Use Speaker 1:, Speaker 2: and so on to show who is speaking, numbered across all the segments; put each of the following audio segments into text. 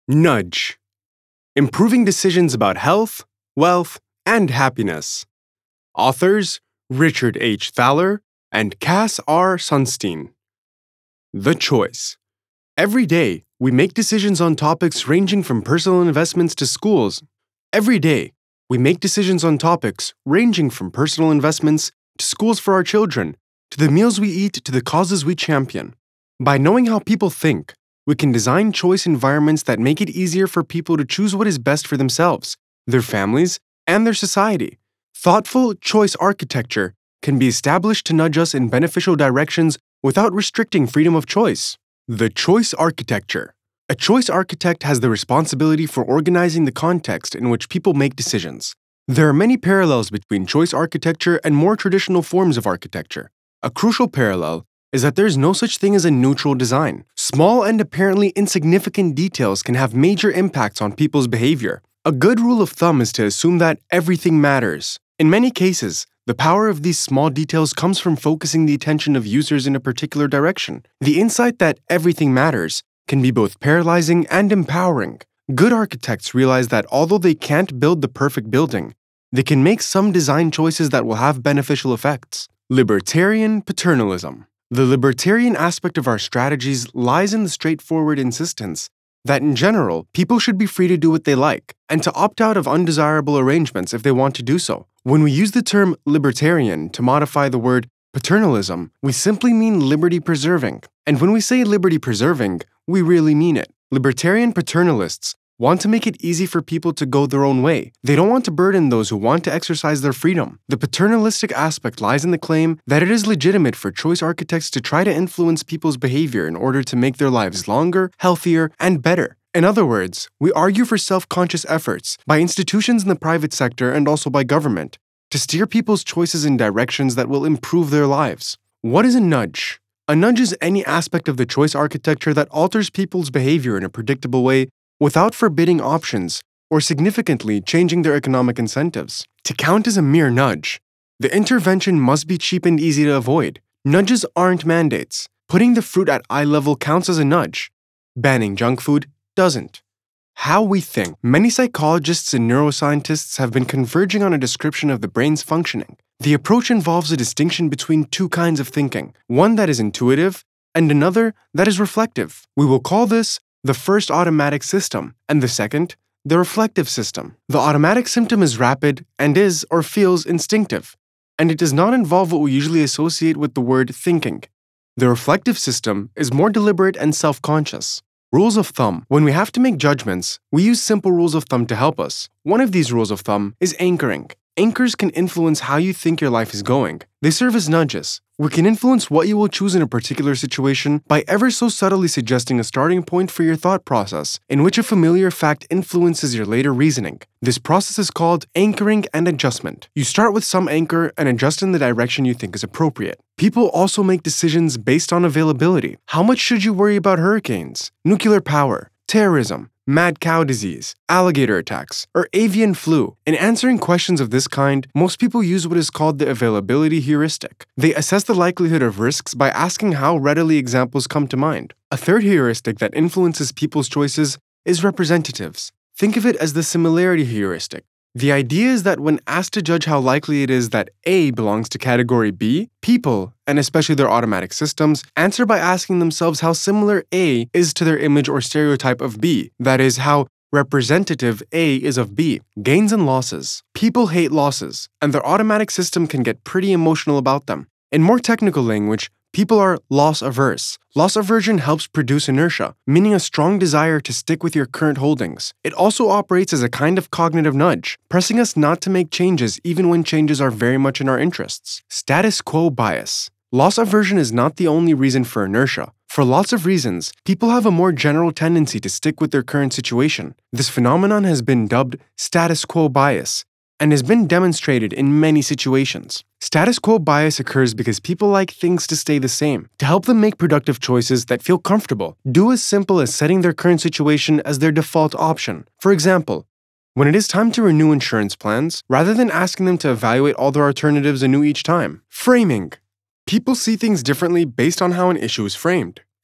Speaker 1: Nudge. Improving decisions about health, wealth, and happiness. Authors Richard H. Thaler and Cass R. Sunstein. The Choice. Every day, we make decisions on topics ranging from personal investments to schools. Every day, we make decisions on topics ranging from personal investments to schools for our children, to the meals we eat, to the causes we champion. By knowing how people think, we can design choice environments that make it easier for people to choose what is best for themselves, their families, and their society. Thoughtful choice architecture can be established to nudge us in beneficial directions without restricting freedom of choice. The choice architecture. A choice architect has the responsibility for organizing the context in which people make decisions. There are many parallels between choice architecture and more traditional forms of architecture. A crucial parallel is that there is no such thing as a neutral design. Small and apparently insignificant details can have major impacts on people's behavior. A good rule of thumb is to assume that everything matters. In many cases, the power of these small details comes from focusing the attention of users in a particular direction. The insight that everything matters can be both paralyzing and empowering. Good architects realize that although they can't build the perfect building, they can make some design choices that will have beneficial effects. Libertarian paternalism. The libertarian aspect of our strategies lies in the straightforward insistence that in general, people should be free to do what they like, and to opt out of undesirable arrangements if they want to do so. When we use the term libertarian to modify the word paternalism, we simply mean liberty-preserving. And when we say liberty-preserving, we really mean it. Libertarian paternalists want to make it easy for people to go their own way. They don't want to burden those who want to exercise their freedom. The paternalistic aspect lies in the claim that it is legitimate for choice architects to try to influence people's behavior in order to make their lives longer, healthier, and better. In other words, we argue for self-conscious efforts by institutions in the private sector and also by government to steer people's choices in directions that will improve their lives. What is a nudge? A nudge is any aspect of the choice architecture that alters people's behavior in a predictable way without forbidding options or significantly changing their economic incentives. To count as a mere nudge, the intervention must be cheap and easy to avoid. Nudges aren't mandates. Putting the fruit at eye level counts as a nudge. Banning junk food doesn't. How we think. Many psychologists and neuroscientists have been converging on a description of the brain's functioning. The approach involves a distinction between two kinds of thinking, one that is intuitive and another that is reflective. We will call this the first automatic system, and the second, the reflective system. The automatic system is rapid and is or feels instinctive, and it does not involve what we usually associate with the word thinking. The reflective system is more deliberate and self-conscious. Rules of thumb. When we have to make judgments, we use simple rules of thumb to help us. One of these rules of thumb is anchoring. Anchors can influence how you think your life is going. They serve as nudges. We can influence what you will choose in a particular situation by ever so subtly suggesting a starting point for your thought process, in which a familiar fact influences your later reasoning. This process is called anchoring and adjustment. You start with some anchor and adjust in the direction you think is appropriate. People also make decisions based on availability. How much should you worry about hurricanes, nuclear power, terrorism, mad cow disease, alligator attacks, or avian flu? In answering questions of this kind, most people use what is called the availability heuristic. They assess the likelihood of risks by asking how readily examples come to mind. A third heuristic that influences people's choices is representatives. Think of it as the similarity heuristic. The idea is that when asked to judge how likely it is that A belongs to category B, people, and especially their automatic systems, answer by asking themselves how similar A is to their image or stereotype of B, that is, how representative A is of B. Gains and losses. People hate losses, and their automatic system can get pretty emotional about them. In more technical language, people are loss averse. Loss aversion helps produce inertia, meaning a strong desire to stick with your current holdings. It also operates as a kind of cognitive nudge, pressing us not to make changes even when changes are very much in our interests. Status quo bias. Loss aversion is not the only reason for inertia. For lots of reasons, people have a more general tendency to stick with their current situation. This phenomenon has been dubbed status quo bias, and has been demonstrated in many situations. Status quo bias occurs because people like things to stay the same. To help them make productive choices that feel comfortable, do as simple as setting their current situation as their default option. For example, when it is time to renew insurance plans, rather than asking them to evaluate all their alternatives anew each time. Framing. People see things differently based on how an issue is framed.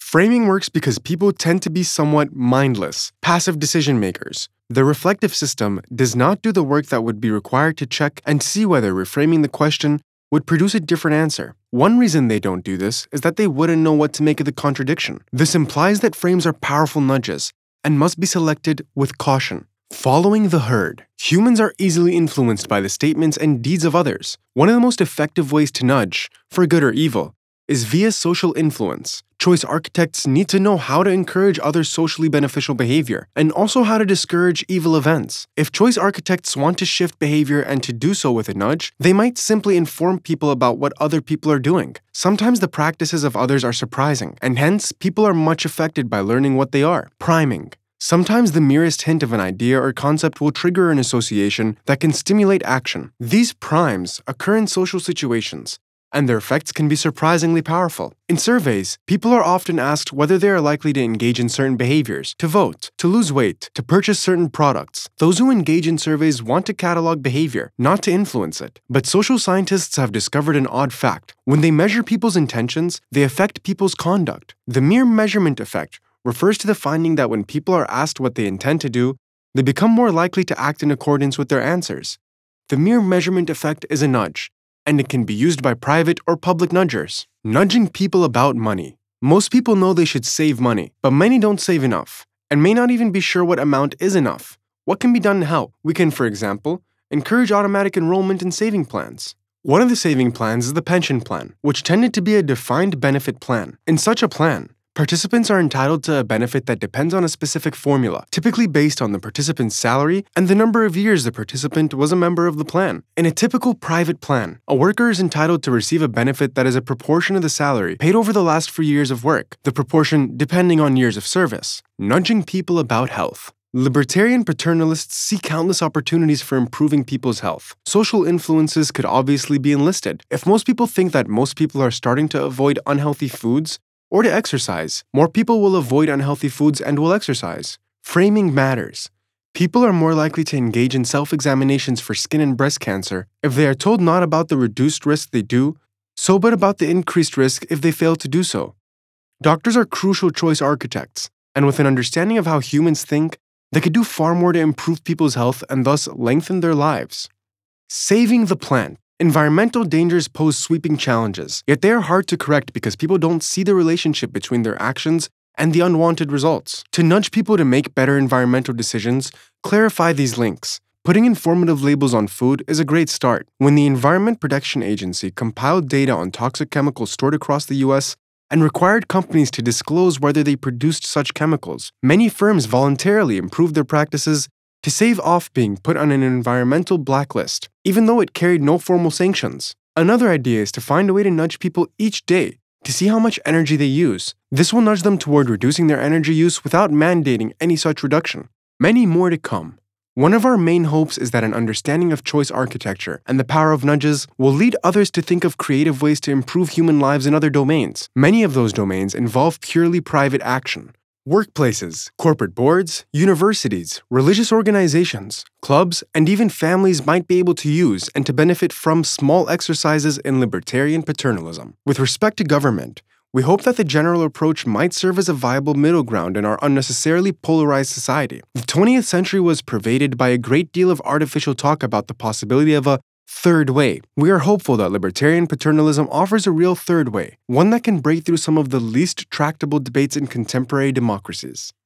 Speaker 1: Framing works because people tend to be somewhat mindless, passive decision makers. The reflective system does not do the work that would be required to check and see whether reframing the question would produce a different answer. One reason they don't do this is that they wouldn't know what to make of the contradiction. This implies that frames are powerful nudges and must be selected with caution. Following the herd. Humans are easily influenced by the statements and deeds of others. One of the most effective ways to nudge, for good or evil, is via social influence. Choice architects need to know how to encourage other socially beneficial behavior, and also how to discourage evil events. If choice architects want to shift behavior and to do so with a nudge, they might simply inform people about what other people are doing. Sometimes the practices of others are surprising, and hence people are much affected by learning what they are. Priming. Sometimes the merest hint of an idea or concept will trigger an association that can stimulate action. These primes occur in social situations, and their effects can be surprisingly powerful. In surveys, people are often asked whether they are likely to engage in certain behaviors, to vote, to lose weight, to purchase certain products. Those who engage in surveys want to catalog behavior, not to influence it. But social scientists have discovered an odd fact. When they measure people's intentions, they affect people's conduct. The mere measurement effect refers to the finding that when people are asked what they intend to do, they become more likely to act in accordance with their answers. The mere measurement effect is a nudge, and it can be used by private or public nudgers. Nudging people about money. Most people know they should save money, but many don't save enough, and may not even be sure what amount is enough. What can be done to help? We can, for example, encourage automatic enrollment in saving plans. One of the saving plans is the pension plan, which tended to be a defined benefit plan. In such a plan, participants are entitled to a benefit that depends on a specific formula, typically based on the participant's salary and the number of years the participant was a member of the plan. In a typical private plan, a worker is entitled to receive a benefit that is a proportion of the salary paid over the last 4 years of work, the proportion depending on years of service. Nudging people about health. Libertarian paternalists see countless opportunities for improving people's health. Social influences could obviously be enlisted. If most people think that most people are starting to avoid unhealthy foods, or to exercise, more people will avoid unhealthy foods and will exercise. Framing matters. People are more likely to engage in self-examinations for skin and breast cancer if they are told not about the reduced risk they do so, but about the increased risk if they fail to do so. Doctors are crucial choice architects, and with an understanding of how humans think, they could do far more to improve people's health and thus lengthen their lives. Saving the planet. Environmental dangers pose sweeping challenges, yet they are hard to correct because people don't see the relationship between their actions and the unwanted results. To nudge people to make better environmental decisions, clarify these links. Putting informative labels on food is a great start. When the Environment Protection Agency compiled data on toxic chemicals stored across the US and required companies to disclose whether they produced such chemicals, many firms voluntarily improved their practices to save off being put on an environmental blacklist, even though it carried no formal sanctions. Another idea is to find a way to nudge people each day to see how much energy they use. This will nudge them toward reducing their energy use without mandating any such reduction. Many more to come. One of our main hopes is that an understanding of choice architecture and the power of nudges will lead others to think of creative ways to improve human lives in other domains. Many of those domains involve purely private action. Workplaces, corporate boards, universities, religious organizations, clubs, and even families might be able to use and to benefit from small exercises in libertarian paternalism. With respect to government, we hope that the general approach might serve as a viable middle ground in our unnecessarily polarized society. The 20th century was pervaded by a great deal of artificial talk about the possibility of a third way. We are hopeful that libertarian paternalism offers a real third way, one that can break through some of the least tractable debates in contemporary democracies.